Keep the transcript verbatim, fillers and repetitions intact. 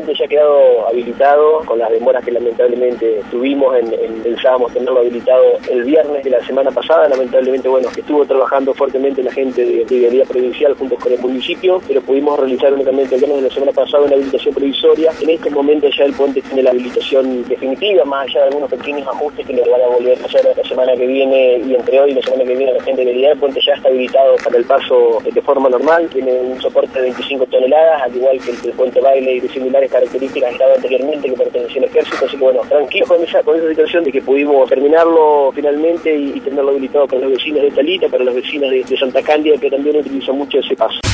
puente ya ha quedado habilitado, con las demoras que lamentablemente tuvimos, en, en, pensábamos tenerlo habilitado el viernes de la semana pasada, lamentablemente, bueno, estuvo trabajando fuertemente la gente de, de Vialidad Provincial junto con el municipio, pero pudimos realizar únicamente el viernes de la semana pasada una habilitación provisoria. En este momento ya el puente tiene la habilitación definitiva, más allá de algunos pequeños ajustes que le van a volver a hacer la semana que viene, y entre hoy y la semana que viene la gente de Vialidad. El puente ya está habilitado para el paso de forma normal, tiene un soporte de veinticinco toneladas, al igual que el, el puente Baile y de similares características estaba anteriormente, que pertenecía al ejército, así que bueno, tranquilos con esa, con esa situación de que pudimos terminarlo finalmente y, y tenerlo habilitado para los vecinos de Talita, para los vecinos de, de Santa Cándida, que también utilizan mucho ese paso.